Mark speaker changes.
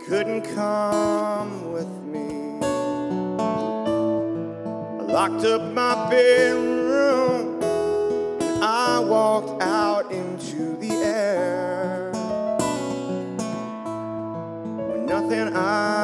Speaker 1: couldn't come with me. I locked up my bedroom and I walked out into the air. With nothing I